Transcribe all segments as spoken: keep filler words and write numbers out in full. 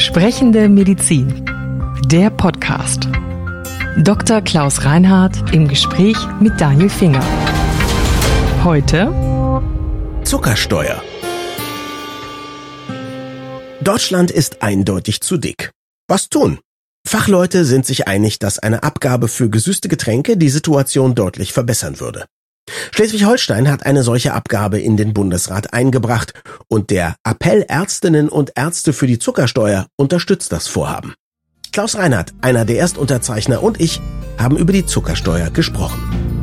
Sprechende Medizin. Der Podcast. Doktor Klaus Reinhardt im Gespräch mit Daniel Finger. Heute Zuckersteuer. Deutschland ist eindeutig zu dick. Was tun? Fachleute sind sich einig, dass eine Abgabe für gesüßte Getränke die Situation deutlich verbessern würde. Schleswig-Holstein hat eine solche Abgabe in den Bundesrat eingebracht und der Appell Ärztinnen und Ärzte für die Zuckersteuer unterstützt das Vorhaben. Klaus Reinhardt, einer der Erstunterzeichner, und ich haben über die Zuckersteuer gesprochen.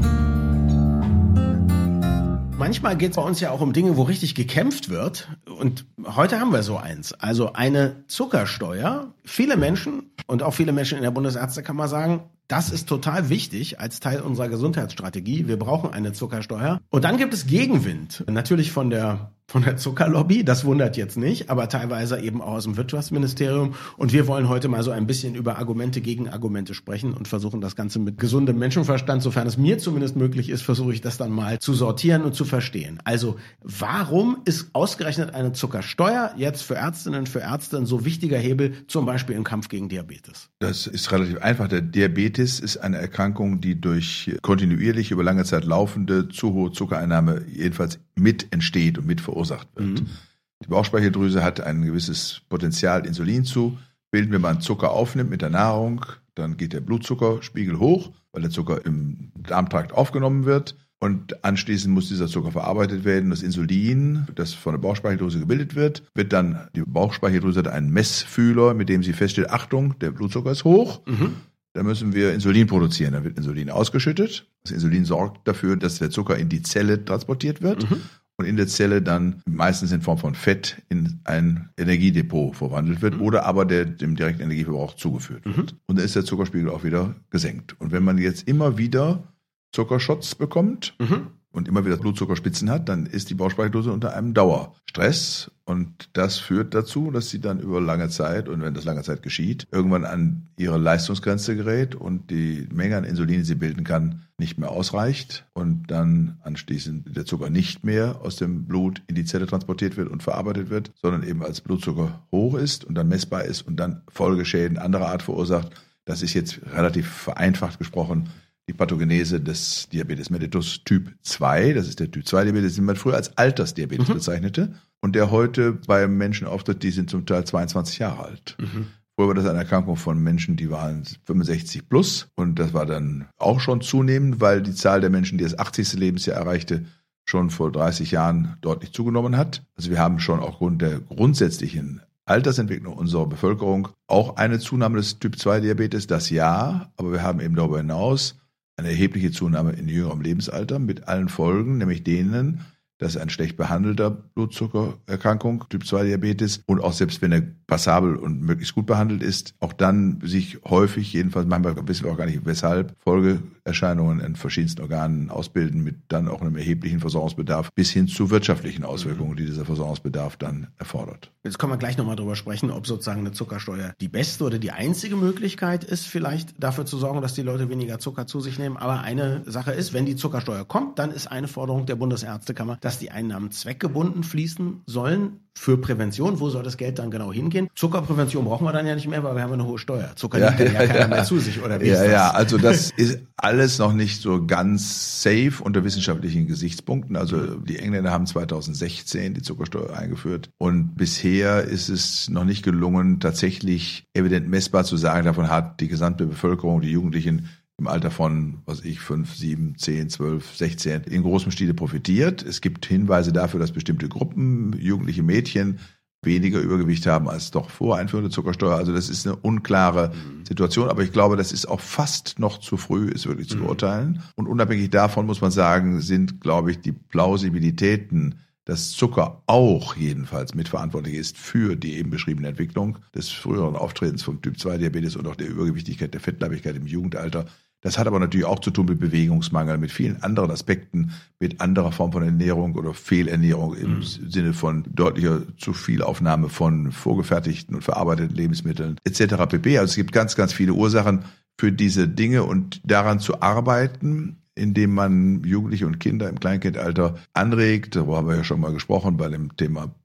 Manchmal geht es bei uns ja auch um Dinge, wo richtig gekämpft wird. Und heute haben wir so eins. Also eine Zuckersteuer. Viele Menschen und auch viele Menschen in der Bundesärztekammer sagen, das ist total wichtig als Teil unserer Gesundheitsstrategie. Wir brauchen eine Zuckersteuer. Und dann gibt es Gegenwind. Natürlich von der von der Zuckerlobby, das wundert jetzt nicht, aber teilweise eben auch aus dem Wirtschaftsministerium. Und wir wollen heute mal so ein bisschen über Argumente gegen Argumente sprechen und versuchen das Ganze mit gesundem Menschenverstand, sofern es mir zumindest möglich ist, versuche ich das dann mal zu sortieren und zu verstehen. Also warum ist ausgerechnet eine Zuckersteuer jetzt für Ärztinnen, für Ärzte ein so wichtiger Hebel, zum Beispiel im Kampf gegen Diabetes? Das ist relativ einfach. Der Diabetes ist eine Erkrankung, die durch kontinuierlich über lange Zeit laufende zu hohe Zuckereinnahme jedenfalls mit entsteht und mit verursacht wird. Mhm. Die Bauchspeicheldrüse hat ein gewisses Potenzial, Insulin zu bilden. Wenn man Zucker aufnimmt mit der Nahrung, dann geht der Blutzuckerspiegel hoch, weil der Zucker im Darmtrakt aufgenommen wird. Und anschließend muss dieser Zucker verarbeitet werden. Das Insulin, das von der Bauchspeicheldrüse gebildet wird, wird dann, die Bauchspeicheldrüse hat einen Messfühler, mit dem sie feststellt, Achtung, der Blutzucker ist hoch. Mhm. Da müssen wir Insulin produzieren. Dann wird Insulin ausgeschüttet. Das Insulin sorgt dafür, dass der Zucker in die Zelle transportiert wird. Mhm. Und in der Zelle dann meistens in Form von Fett in ein Energiedepot verwandelt wird, mhm. oder aber der, dem direkten Energieverbrauch zugeführt wird. Mhm. Und dann ist der Zuckerspiegel auch wieder gesenkt. Und wenn man jetzt immer wieder Zuckershots bekommt mhm. und immer wieder Blutzuckerspitzen hat, dann ist die Bauchspeicheldrüse unter einem Dauerstress. Und das führt dazu, dass sie dann über lange Zeit, und wenn das lange Zeit geschieht, irgendwann an ihre Leistungsgrenze gerät und die Menge an Insulin, die sie bilden kann, nicht mehr ausreicht und dann anschließend der Zucker nicht mehr aus dem Blut in die Zelle transportiert wird und verarbeitet wird, sondern eben als Blutzucker hoch ist und dann messbar ist und dann Folgeschäden anderer Art verursacht. Das ist jetzt relativ vereinfacht gesprochen die Pathogenese des Diabetes mellitus Typ zwei. Das ist der Typ zwei Diabetes, den man früher als Altersdiabetes mhm. bezeichnete und der heute bei Menschen auftritt, die sind zum Teil zweiundzwanzig Jahre alt. Mhm. Früher war das eine Erkrankung von Menschen, die waren fünfundsechzig plus und das war dann auch schon zunehmend, weil die Zahl der Menschen, die das achtzigste Lebensjahr erreichte, schon vor dreißig Jahren deutlich zugenommen hat. Also wir haben schon aufgrund der grundsätzlichen Altersentwicklung unserer Bevölkerung auch eine Zunahme des Typ zwei Diabetes, das ja, aber wir haben eben darüber hinaus eine erhebliche Zunahme in jüngerem Lebensalter mit allen Folgen, nämlich denen, dass ein schlecht behandelter Blutzuckererkrankung, Typ zwei Diabetes, und auch selbst wenn er passabel und möglichst gut behandelt ist, auch dann sich häufig, jedenfalls manchmal wissen wir auch gar nicht weshalb, Folgeerscheinungen in verschiedensten Organen ausbilden mit dann auch einem erheblichen Versorgungsbedarf bis hin zu wirtschaftlichen Auswirkungen, die dieser Versorgungsbedarf dann erfordert. Jetzt können wir gleich nochmal drüber sprechen, ob sozusagen eine Zuckersteuer die beste oder die einzige Möglichkeit ist, vielleicht dafür zu sorgen, dass die Leute weniger Zucker zu sich nehmen. Aber eine Sache ist, wenn die Zuckersteuer kommt, dann ist eine Forderung der Bundesärztekammer, dass die Einnahmen zweckgebunden fließen sollen für Prävention. Wo soll das Geld dann genau hingehen? Zuckerprävention brauchen wir dann ja nicht mehr, weil wir haben eine hohe Steuer. Zucker ja, nimmt ja, ja keiner ja. mehr zu sich, oder wie ja, ist das? Ja, also das ist alles noch nicht so ganz safe unter wissenschaftlichen Gesichtspunkten. Also die Engländer haben zweitausendsechzehn die Zuckersteuer eingeführt und bisher ist es noch nicht gelungen, tatsächlich evident messbar zu sagen, davon hat die gesamte Bevölkerung, die Jugendlichen im Alter von, was ich, fünf, sieben, zehn, zwölf, sechzehn in großem Stile profitiert. Es gibt Hinweise dafür, dass bestimmte Gruppen, jugendliche Mädchen, weniger Übergewicht haben als doch vor Einführung der Zuckersteuer. Also das ist eine unklare mhm. Situation, aber ich glaube, das ist auch fast noch zu früh, es wirklich zu mhm. beurteilen. Und unabhängig davon muss man sagen, sind, glaube ich, die Plausibilitäten, dass Zucker auch jedenfalls mitverantwortlich ist für die eben beschriebene Entwicklung des früheren Auftretens vom Typ zwei Diabetes und auch der Übergewichtigkeit, der Fettleibigkeit im Jugendalter. Das hat aber natürlich auch zu tun mit Bewegungsmangel, mit vielen anderen Aspekten, mit anderer Form von Ernährung oder Fehlernährung im mhm. Sinne von deutlicher zu viel Aufnahme von vorgefertigten und verarbeiteten Lebensmitteln et cetera pp. Also es gibt ganz, ganz viele Ursachen für diese Dinge und daran zu arbeiten, indem man Jugendliche und Kinder im Kleinkindalter anregt. Darüber haben wir ja schon mal gesprochen bei dem Thema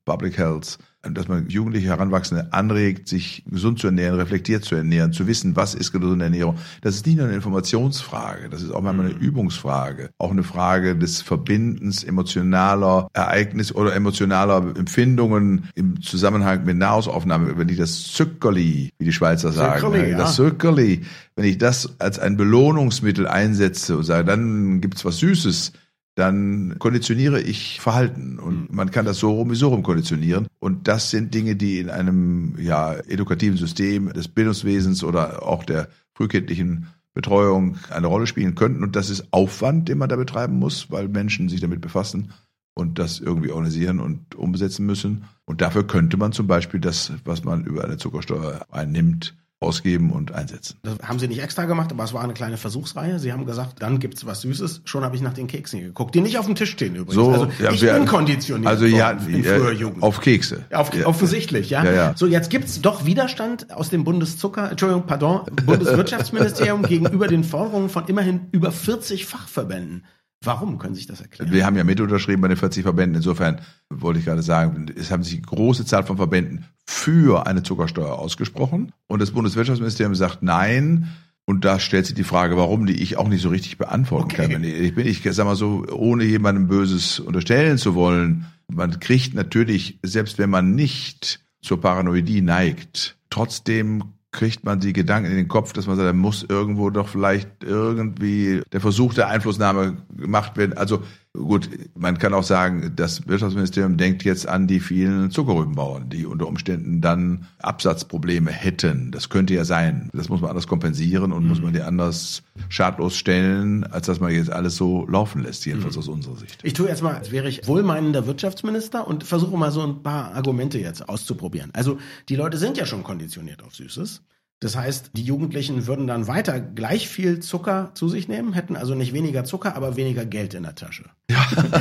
Public Health, dass man Jugendliche, Heranwachsende anregt, sich gesund zu ernähren, reflektiert zu ernähren, zu wissen, was ist gesunde Ernährung. Das ist nicht nur eine Informationsfrage, das ist auch manchmal eine Übungsfrage, auch eine Frage des Verbindens emotionaler Ereignisse oder emotionaler Empfindungen im Zusammenhang mit Nahrungsaufnahme. Wenn ich das Zuckerli, wie die Schweizer sagen, Zuckerli, ja. das Zuckerli, wenn ich das als ein Belohnungsmittel einsetze und sage, dann gibt's was Süßes, dann konditioniere ich Verhalten. Und man kann das so rum wie so rum konditionieren. Und das sind Dinge, die in einem ja edukativen System des Bildungswesens oder auch der frühkindlichen Betreuung eine Rolle spielen könnten. Und das ist Aufwand, den man da betreiben muss, weil Menschen sich damit befassen und das irgendwie organisieren und umsetzen müssen. Und dafür könnte man zum Beispiel das, was man über eine Zuckersteuer einnimmt, ausgeben und einsetzen. Das haben Sie nicht extra gemacht, aber es war eine kleine Versuchsreihe. Sie haben gesagt, dann gibt's was Süßes. Schon habe ich nach den Keksen geguckt, die nicht auf dem Tisch stehen übrigens. So, also ja, ich wir, bin konditioniert also ja, in früher Jugend. Auf Kekse. Auf, ja. Offensichtlich, ja. Ja, ja. So, jetzt gibt's doch Widerstand aus dem Bundeszucker, Entschuldigung, pardon, Bundeswirtschaftsministerium gegenüber den Forderungen von immerhin über vierzig Fachverbänden. Warum? Können Sie sich das erklären? Wir haben ja mit unterschrieben bei den vierzig Verbänden. Insofern wollte ich gerade sagen, es haben sich eine große Zahl von Verbänden für eine Zuckersteuer ausgesprochen. Und das Bundeswirtschaftsministerium sagt nein. Und da stellt sich die Frage, warum, die ich auch nicht so richtig beantworten okay. kann. Ich bin, ich sag mal so, ohne jemandem Böses unterstellen zu wollen. Man kriegt natürlich, selbst wenn man nicht zur Paranoidie neigt, trotzdem kriegt man die Gedanken in den Kopf, dass man sagt, da muss irgendwo doch vielleicht irgendwie der Versuch der Einflussnahme gemacht werden. Also gut, man kann auch sagen, das Wirtschaftsministerium denkt jetzt an die vielen Zuckerrübenbauern, die unter Umständen dann Absatzprobleme hätten. Das könnte ja sein. Das muss man anders kompensieren und mhm. muss man die anders schadlos stellen, als dass man jetzt alles so laufen lässt, jedenfalls mhm. aus unserer Sicht. Ich tue jetzt mal, als wäre ich wohlmeinender Wirtschaftsminister und versuche mal so ein paar Argumente jetzt auszuprobieren. Also die Leute sind ja schon konditioniert auf Süßes. Das heißt, die Jugendlichen würden dann weiter gleich viel Zucker zu sich nehmen, hätten also nicht weniger Zucker, aber weniger Geld in der Tasche. Ja,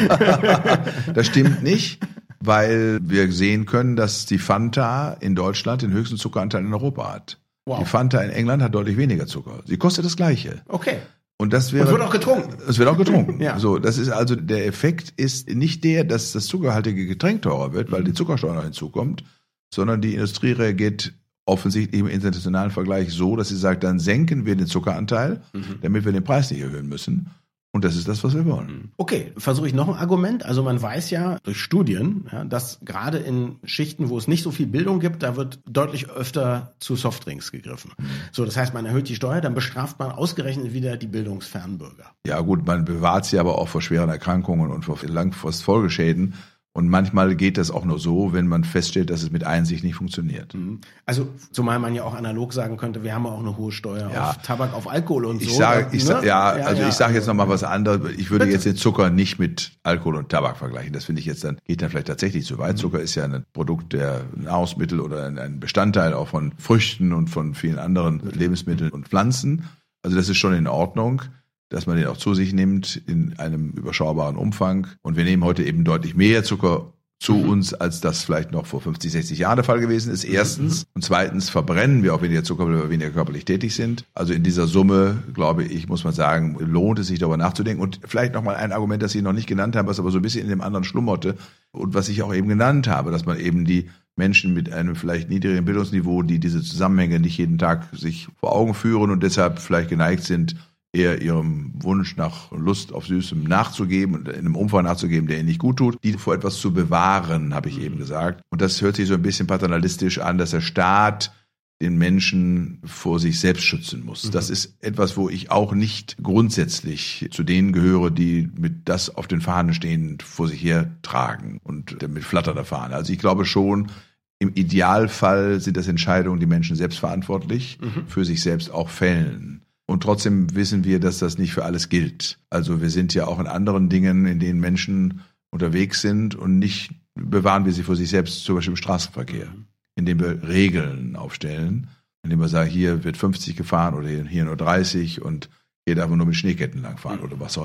das stimmt nicht, weil wir sehen können, dass die Fanta in Deutschland den höchsten Zuckeranteil in Europa hat. Wow. Die Fanta in England hat deutlich weniger Zucker. Sie kostet das Gleiche. Okay. Und das wäre. Und wird auch getrunken. Es wird auch getrunken. Ja. So, das ist also, der Effekt ist nicht der, dass das zuckerhaltige Getränk teurer wird, weil die Zuckersteuer noch hinzukommt, sondern die Industrie reagiert offensichtlich im internationalen Vergleich so, dass sie sagt, dann senken wir den Zuckeranteil, mhm. damit wir den Preis nicht erhöhen müssen. Und das ist das, was wir wollen. Okay, versuche ich noch ein Argument. Also man weiß ja durch Studien, ja, dass gerade in Schichten, wo es nicht so viel Bildung gibt, da wird deutlich öfter zu Softdrinks gegriffen. Mhm. So, das heißt, man erhöht die Steuer, dann bestraft man ausgerechnet wieder die bildungsfernen Bürger. Ja gut, man bewahrt sie aber auch vor schweren Erkrankungen und vor langfristig Folgeschäden. Und manchmal geht das auch nur so, wenn man feststellt, dass es mit Einsicht nicht funktioniert. Also, zumal man ja auch analog sagen könnte, wir haben ja auch eine hohe Steuer ja. auf Tabak, auf Alkohol und ich so. Sage, ich ne? sag, ja, ja, also ja. ich sage jetzt noch mal was anderes. Ich würde Bitte. jetzt den Zucker nicht mit Alkohol und Tabak vergleichen. Das finde ich jetzt dann, geht dann vielleicht tatsächlich zu weit. Mhm. Zucker ist ja ein Produkt der Nahrungsmittel oder ein Bestandteil auch von Früchten und von vielen anderen Lebensmitteln und Pflanzen. Also das ist schon in Ordnung, dass man den auch zu sich nimmt in einem überschaubaren Umfang. Und wir nehmen heute eben deutlich mehr Zucker zu mhm. uns, als das vielleicht noch vor fünfzig, sechzig Jahren der Fall gewesen ist, erstens. Mhm. Und zweitens verbrennen wir auch weniger Zucker, weil wir weniger körperlich tätig sind. Also in dieser Summe, glaube ich, muss man sagen, lohnt es sich darüber nachzudenken. Und vielleicht nochmal ein Argument, das ich noch nicht genannt habe, was aber so ein bisschen in dem anderen schlummerte und was ich auch eben genannt habe, dass man eben die Menschen mit einem vielleicht niedrigeren Bildungsniveau, die diese Zusammenhänge nicht jeden Tag sich vor Augen führen und deshalb vielleicht geneigt sind, eher ihrem Wunsch nach Lust auf Süßem nachzugeben und in einem Umfang nachzugeben, der ihnen nicht gut tut, die vor etwas zu bewahren, habe ich eben gesagt. Und das hört sich so ein bisschen paternalistisch an, dass der Staat den Menschen vor sich selbst schützen muss. Mhm. Das ist etwas, wo ich auch nicht grundsätzlich zu denen gehöre, die mit das auf den Fahnen stehen, vor sich her tragen und mit flatternder Fahne. Also ich glaube schon, im Idealfall sind das Entscheidungen, die Menschen selbst verantwortlich mhm. für sich selbst auch fällen. Und trotzdem wissen wir, dass das nicht für alles gilt. Also wir sind ja auch in anderen Dingen, in denen Menschen unterwegs sind und nicht bewahren wir sie vor sich selbst, zum Beispiel im Straßenverkehr, indem wir Regeln aufstellen, indem wir sagen, hier wird fünfzig gefahren oder hier nur dreißig und hier darf man nur mit Schneeketten langfahren oder was auch immer.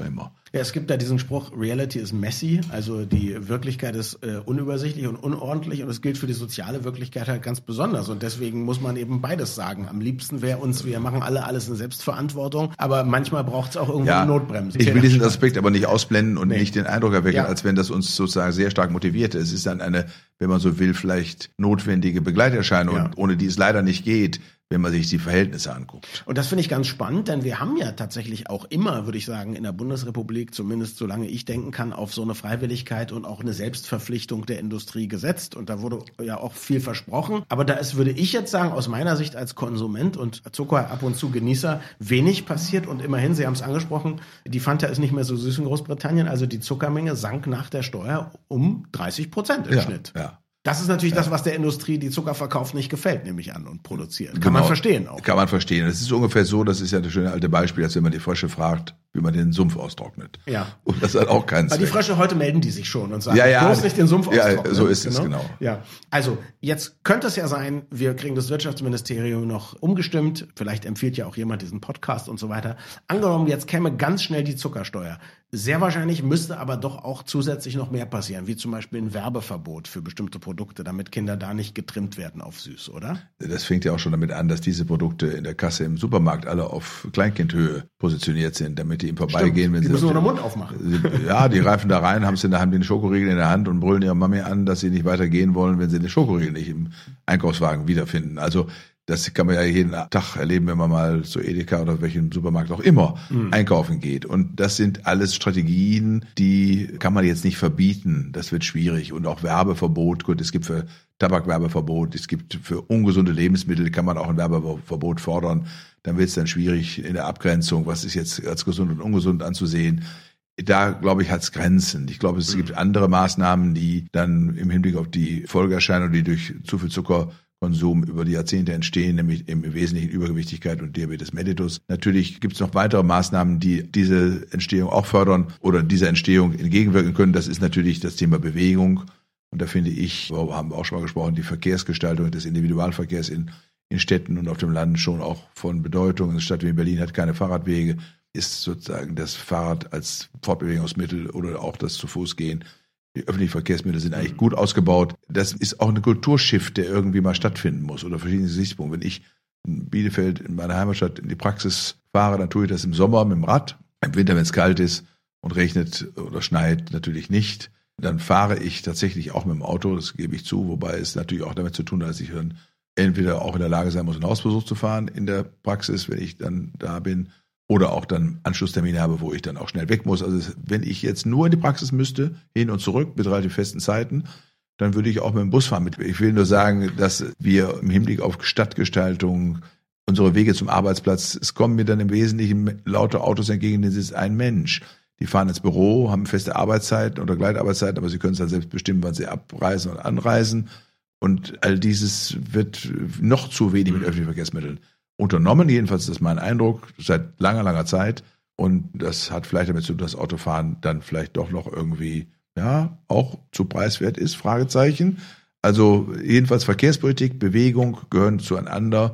Ja, es gibt da diesen Spruch, Reality is messy, also die Wirklichkeit ist äh, unübersichtlich und unordentlich und es gilt für die soziale Wirklichkeit halt ganz besonders und deswegen muss man eben beides sagen. Am liebsten wäre uns, wir machen alle alles in Selbstverantwortung, aber manchmal braucht es auch irgendwo ja, eine Notbremse. Ich will diesen Aspekt aber nicht ausblenden und nee. nicht den Eindruck erwecken, ja. als wenn das uns sozusagen sehr stark motiviert. Es ist dann eine, wenn man so will, vielleicht notwendige Begleiterscheinung, ja. ohne die es leider nicht geht, wenn man sich die Verhältnisse anguckt. Und das finde ich ganz spannend, denn wir haben ja tatsächlich auch immer, würde ich sagen, in der Bundesrepublik, zumindest solange ich denken kann, auf so eine Freiwilligkeit und auch eine Selbstverpflichtung der Industrie gesetzt. Und da wurde ja auch viel versprochen. Aber da ist, würde ich jetzt sagen, aus meiner Sicht als Konsument und Zucker ab und zu Genießer, wenig passiert. Und immerhin, Sie haben es angesprochen, die Fanta ist nicht mehr so süß in Großbritannien. Also die Zuckermenge sank nach der Steuer um dreißig Prozent im ja, Schnitt. Ja. Das ist natürlich ja. das, was der Industrie, die Zucker verkauft, nicht gefällt, nehme ich an, und produziert. Kann genau. man verstehen auch. Kann man verstehen. Es ist ungefähr so, das ist ja das schöne alte Beispiel, als wenn man die Frösche fragt, wie man den Sumpf austrocknet. Ja. Und das hat auch keinen Zweck. Weil die Frösche heute melden die sich schon und sagen, ja, ja, bloß nicht den Sumpf austrocknen. Ja, so ist es, genau. Ja. Also, jetzt könnte es ja sein, wir kriegen das Wirtschaftsministerium noch umgestimmt. Vielleicht empfiehlt ja auch jemand diesen Podcast und so weiter. Angenommen, jetzt käme ganz schnell die Zuckersteuer. Sehr wahrscheinlich müsste aber doch auch zusätzlich noch mehr passieren, wie zum Beispiel ein Werbeverbot für bestimmte Produkte, damit Kinder da nicht getrimmt werden auf süß, oder? Das fängt ja auch schon damit an, dass diese Produkte in der Kasse im Supermarkt alle auf Kleinkindhöhe positioniert sind, damit die ihm vorbeigehen. Wenn die sie müssen nur den den Mund aufmachen. Ja, die reifen da rein, haben sie in der Hand den Schokoriegel in der Hand und brüllen ihre Mami an, dass sie nicht weitergehen wollen, wenn sie den Schokoriegel nicht im Einkaufswagen wiederfinden. Also das kann man ja jeden Tag erleben, wenn man mal zu Edeka oder welchem Supermarkt auch immer mhm. einkaufen geht. Und das sind alles Strategien, die kann man jetzt nicht verbieten. Das wird schwierig. Und auch Werbeverbot. Gut, es gibt für Tabakwerbeverbot, es gibt für ungesunde Lebensmittel, kann man auch ein Werbeverbot fordern. Dann wird es dann schwierig in der Abgrenzung, was ist jetzt als gesund und ungesund anzusehen. Da, glaube ich, hat es Grenzen. Ich glaube, es mhm. gibt andere Maßnahmen, die dann im Hinblick auf die Folgeerscheinungen, die durch zu viel Zucker Konsum über die Jahrzehnte entstehen, nämlich im Wesentlichen Übergewichtigkeit und Diabetes mellitus. Natürlich gibt es noch weitere Maßnahmen, die diese Entstehung auch fördern oder dieser Entstehung entgegenwirken können. Das ist natürlich das Thema Bewegung. Und da finde ich, wir haben auch schon mal gesprochen, die Verkehrsgestaltung des Individualverkehrs in, in Städten und auf dem Land schon auch von Bedeutung. Eine Stadt wie Berlin hat keine Fahrradwege, ist sozusagen das Fahrrad als Fortbewegungsmittel oder auch das Zu-Fuß-Gehen. Die öffentlichen Verkehrsmittel sind eigentlich gut ausgebaut. Das ist auch ein Kulturshift, der irgendwie mal stattfinden muss oder verschiedene Gesichtspunkte. Wenn ich in Bielefeld, in meiner Heimatstadt, in die Praxis fahre, dann tue ich das im Sommer mit dem Rad. Im Winter, wenn es kalt ist und regnet oder schneit, natürlich nicht. Dann fahre ich tatsächlich auch mit dem Auto, das gebe ich zu, wobei es natürlich auch damit zu tun hat, dass ich dann entweder auch in der Lage sein muss, einen Hausbesuch zu fahren in der Praxis, wenn ich dann da bin, oder auch dann Anschlusstermine habe, wo ich dann auch schnell weg muss. Also wenn ich jetzt nur in die Praxis müsste, hin und zurück mit relativ festen Zeiten, dann würde ich auch mit dem Bus fahren. Ich will nur sagen, dass wir im Hinblick auf Stadtgestaltung, unsere Wege zum Arbeitsplatz, es kommen mir dann im Wesentlichen laute Autos entgegen, das ist ein Mensch. Die fahren ins Büro, haben feste Arbeitszeiten oder Gleitarbeitszeiten, aber sie können es dann selbst bestimmen, wann sie abreisen und anreisen. Und all dieses wird noch zu wenig mit öffentlichen Verkehrsmitteln unternommen, jedenfalls ist das mein Eindruck, seit langer, langer Zeit. Und das hat vielleicht damit zu tun, dass Autofahren dann vielleicht doch noch irgendwie, ja, auch zu preiswert ist, Fragezeichen. Also jedenfalls Verkehrspolitik, Bewegung gehören zueinander,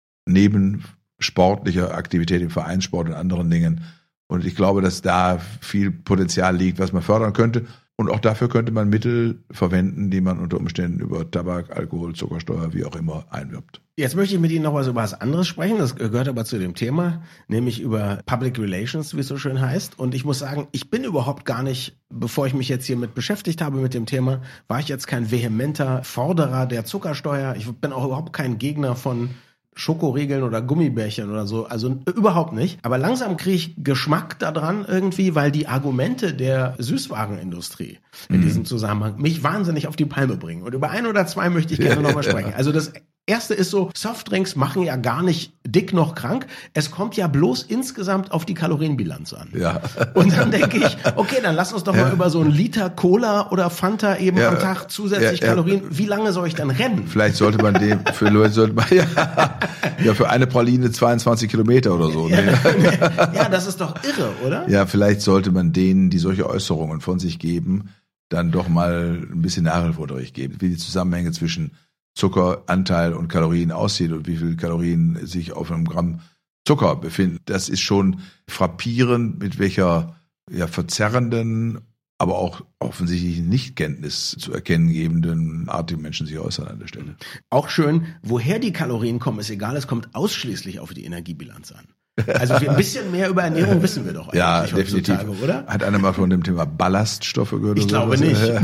neben sportlicher Aktivität im Vereinssport und anderen Dingen. Und ich glaube, dass da viel Potenzial liegt, was man fördern könnte. Und auch dafür könnte man Mittel verwenden, die man unter Umständen über Tabak, Alkohol, Zuckersteuer, wie auch immer einwirbt. Jetzt möchte ich mit Ihnen noch was über was anderes sprechen. Das gehört aber zu dem Thema, nämlich über Public Relations, wie es so schön heißt. Und ich muss sagen, ich bin überhaupt gar nicht, bevor ich mich jetzt hiermit beschäftigt habe mit dem Thema, war ich jetzt kein vehementer Forderer der Zuckersteuer. Ich bin auch überhaupt kein Gegner von Schokoriegeln oder Gummibärchen oder so, also überhaupt nicht. Aber langsam kriege ich Geschmack daran irgendwie, weil die Argumente der Süßwarenindustrie in mhm. diesem Zusammenhang mich wahnsinnig auf die Palme bringen. Und über ein oder zwei möchte ich gerne nochmal sprechen. Also das Erste ist so, Softdrinks machen ja gar nicht dick noch krank. Es kommt ja bloß insgesamt auf die Kalorienbilanz an. Ja. Und dann denke ich, okay, dann lass uns doch ja. mal über so einen Liter Cola oder Fanta eben ja. am Tag zusätzlich ja, ja. Kalorien. Wie lange soll ich dann rennen? Vielleicht sollte man dem, für Leute sollte man, ja, ja, für eine Praline zweiundzwanzig Kilometer oder so. Ne? Ja, ja, das ist doch irre, oder? Ja, vielleicht sollte man denen, die solche Äußerungen von sich geben, dann doch mal ein bisschen Nachhilfeunterricht geben, wie die Zusammenhänge zwischen Zuckeranteil und Kalorien aussieht und wie viel Kalorien sich auf einem Gramm Zucker befinden. Das ist schon frappierend, mit welcher ja verzerrenden, aber auch offensichtlich Nichtkenntnis zu erkennen gebenden Art, die Menschen sich äußern an der Stelle. Auch schön, woher die Kalorien kommen, ist egal, es kommt ausschließlich auf die Energiebilanz an. Also ein bisschen mehr über Ernährung wissen wir doch eigentlich ja, heutzutage, definitiv. Oder? Hat einer mal von dem Thema Ballaststoffe gehört? Ich glaube sowas?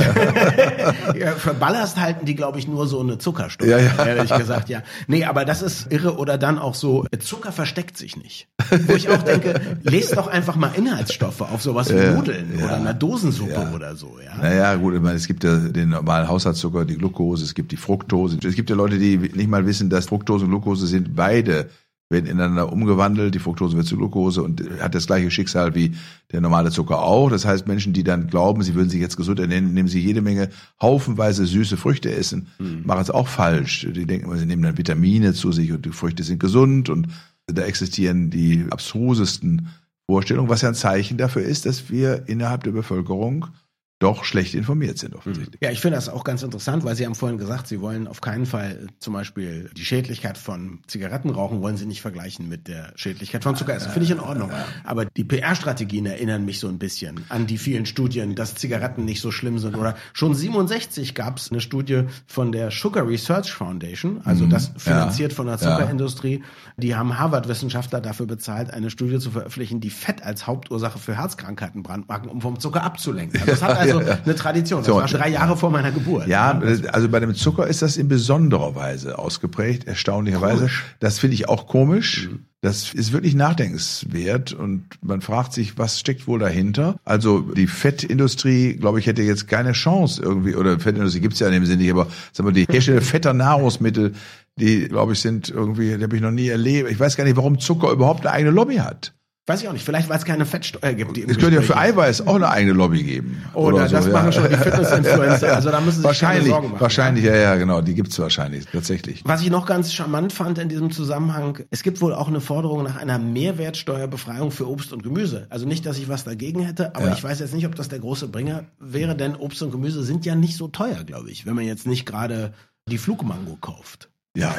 nicht. Ja, für Ballast halten die, glaube ich, nur so eine Zuckerstoffe, ja, ja. ehrlich gesagt, ja. Nee, aber das ist irre. Oder dann auch so, Zucker versteckt sich nicht. Wo ich auch denke, lest doch einfach mal Inhaltsstoffe auf sowas wie Ja, Nudeln ja, oder einer Dosensuppe ja. oder so. Ja. Naja, gut, ich meine, es gibt ja den normalen Haushaltszucker, die Glucose, es gibt die Fructose. Es gibt ja Leute, die nicht mal wissen, dass Fructose und Glucose sind beide werden ineinander umgewandelt, die Fructose wird zu Glucose und hat das gleiche Schicksal wie der normale Zucker auch. Das heißt, Menschen, die dann glauben, sie würden sich jetzt gesund ernähren, indem sie jede Menge haufenweise süße Früchte essen, mhm. machen es auch falsch. Die denken immer, sie nehmen dann Vitamine zu sich und die Früchte sind gesund und da existieren die abstrusesten Vorstellungen, was ja ein Zeichen dafür ist, dass wir innerhalb der Bevölkerung doch schlecht informiert sind offensichtlich. Ja, ich finde das auch ganz interessant, weil Sie haben vorhin gesagt, Sie wollen auf keinen Fall zum Beispiel die Schädlichkeit von Zigarettenrauchen wollen Sie nicht vergleichen mit der Schädlichkeit von Zucker. Das finde ich in Ordnung. Aber die P R-Strategien erinnern mich so ein bisschen an die vielen Studien, dass Zigaretten nicht so schlimm sind. Oder schon siebenundsechzig gab es eine Studie von der Sugar Research Foundation, also das finanziert von der Zuckerindustrie. Die haben Harvard-Wissenschaftler dafür bezahlt, eine Studie zu veröffentlichen, die Fett als Hauptursache für Herzkrankheiten brandmarken, um vom Zucker abzulenken. Also das hat also ja. eine Tradition. Das war schon drei Jahre vor meiner Geburt. Ja, also bei dem Zucker ist das in besonderer Weise ausgeprägt, erstaunlicherweise. Komisch. Das finde ich auch komisch. Mhm. Das ist wirklich nachdenkenswert und man fragt sich, was steckt wohl dahinter? Also die Fettindustrie, glaube ich, hätte jetzt keine Chance irgendwie, oder Fettindustrie gibt's ja in dem Sinne nicht, aber sagen wir, die Hersteller fetter Nahrungsmittel, die, glaube ich, sind irgendwie, die habe ich noch nie erlebt. Ich weiß gar nicht, warum Zucker überhaupt eine eigene Lobby hat. Weiß ich auch nicht. Vielleicht, weil es keine Fettsteuer gibt. Die es könnte ja für Eiweiß auch eine eigene Lobby geben. Oh, oder da, das so, machen ja. schon die Fitness-Influencer. Also da müssen Sie sich keine Sorgen machen. Wahrscheinlich, ja, ja, genau. Die gibt's wahrscheinlich, tatsächlich. Was ich noch ganz charmant fand in diesem Zusammenhang, es gibt wohl auch eine Forderung nach einer Mehrwertsteuerbefreiung für Obst und Gemüse. Also nicht, dass ich was dagegen hätte, aber ja. ich weiß jetzt nicht, ob das der große Bringer wäre, denn Obst und Gemüse sind ja nicht so teuer, glaube ich, wenn man jetzt nicht gerade die Flugmango kauft. Ja,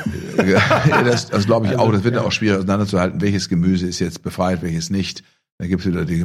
das, das glaube ich also, auch. Das wird ja auch schwierig auseinanderzuhalten, welches Gemüse ist jetzt befreit, welches nicht. Da gibt es wieder die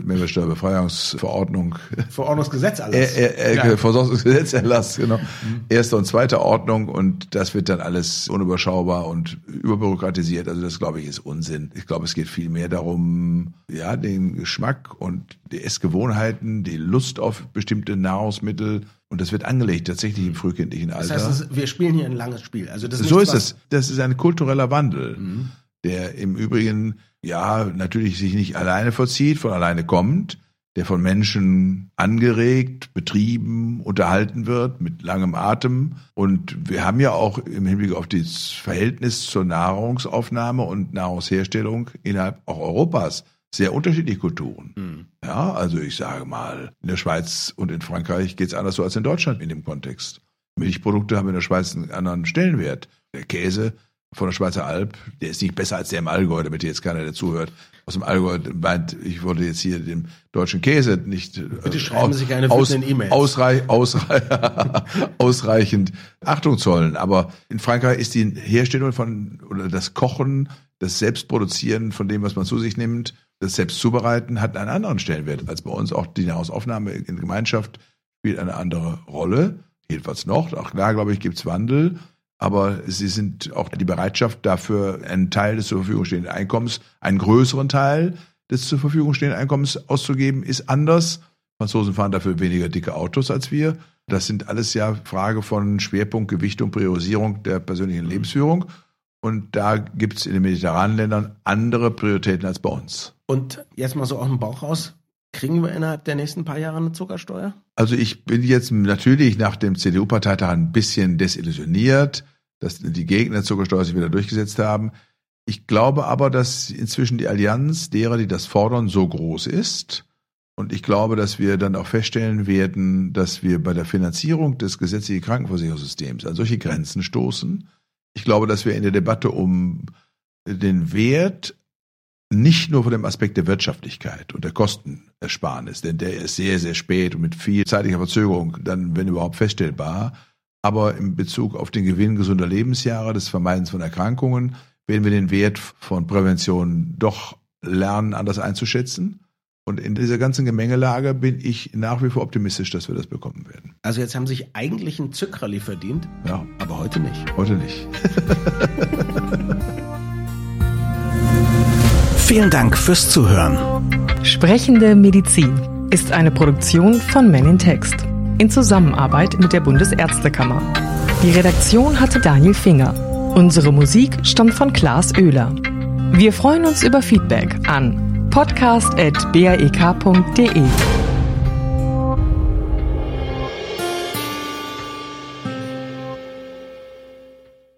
Gemüsemehrwertsteuerbefreiungsverordnung. Verordnungsgesetzerlass. Äh, äh, äh, Verordnungsgesetzerlass, genau. Mhm. Erste und zweite Ordnung und das wird dann alles unüberschaubar und überbürokratisiert. Also das, glaube ich, ist Unsinn. Ich glaube, es geht viel mehr darum, ja, den Geschmack und die Essgewohnheiten, die Lust auf bestimmte Nahrungsmittel. Und das wird angelegt, tatsächlich im frühkindlichen Alter. Das heißt, wir spielen hier ein langes Spiel. Also das ist so ist es. Das ist ein kultureller Wandel, mhm. der im Übrigen ja natürlich sich nicht alleine vollzieht, von alleine kommt, der von Menschen angeregt, betrieben, unterhalten wird mit langem Atem. Und wir haben ja auch im Hinblick auf das Verhältnis zur Nahrungsaufnahme und Nahrungsherstellung innerhalb auch Europas sehr unterschiedliche Kulturen. Mhm. Ja, also ich sage mal, in der Schweiz und in Frankreich geht es anders so als in Deutschland in dem Kontext. Milchprodukte haben in der Schweiz einen anderen Stellenwert. Der Käse von der Schweizer Alb, der ist nicht besser als der im Allgäu, damit jetzt keiner, der zuhört, aus dem Allgäu meint, ich wollte jetzt hier dem deutschen Käse nicht Bitte schreiben Sie keine aus, E-Mails. Ausreich, ausreich, ausreichend Achtung zollen. Aber in Frankreich ist die Herstellung von, oder das Kochen, das Selbstproduzieren von dem, was man zu sich nimmt, das Selbstzubereiten hat einen anderen Stellenwert als bei uns. Auch die Nahrungsaufnahme in Gemeinschaft spielt eine andere Rolle. Jedenfalls noch. Auch da, glaube ich, gibt's Wandel. Aber sie sind auch die Bereitschaft dafür, einen Teil des zur Verfügung stehenden Einkommens, einen größeren Teil des zur Verfügung stehenden Einkommens auszugeben, ist anders. Franzosen fahren dafür weniger dicke Autos als wir. Das sind alles ja Frage von Schwerpunkt, Gewichtung, Priorisierung der persönlichen Lebensführung. Und da gibt's in den mediterranen Ländern andere Prioritäten als bei uns. Und jetzt mal so aus dem Bauch raus. Kriegen wir innerhalb der nächsten paar Jahre eine Zuckersteuer? Also ich bin jetzt natürlich nach dem C D U-Parteitag ein bisschen desillusioniert, dass die Gegner der Zuckersteuer sich wieder durchgesetzt haben. Ich glaube aber, dass inzwischen die Allianz derer, die das fordern, so groß ist. Und ich glaube, dass wir dann auch feststellen werden, dass wir bei der Finanzierung des gesetzlichen Krankenversicherungssystems an solche Grenzen stoßen. Ich glaube, dass wir in der Debatte um den Wert nicht nur von dem Aspekt der Wirtschaftlichkeit und der Kostenersparnis, denn der ist sehr, sehr spät und mit viel zeitlicher Verzögerung dann, wenn überhaupt, feststellbar. Aber in Bezug auf den Gewinn gesunder Lebensjahre, des Vermeidens von Erkrankungen, werden wir den Wert von Prävention doch lernen, anders einzuschätzen. Und in dieser ganzen Gemengelage bin ich nach wie vor optimistisch, dass wir das bekommen werden. Also jetzt haben Sie sich eigentlich ein Zückralli verdient, ja, aber heute nicht. Heute nicht. Vielen Dank fürs Zuhören. Sprechende Medizin ist eine Produktion von Men in Text in Zusammenarbeit mit der Bundesärztekammer. Die Redaktion hatte Daniel Finger. Unsere Musik stammt von Klaas Oehler. Wir freuen uns über Feedback an podcast at b r e k punkt d e.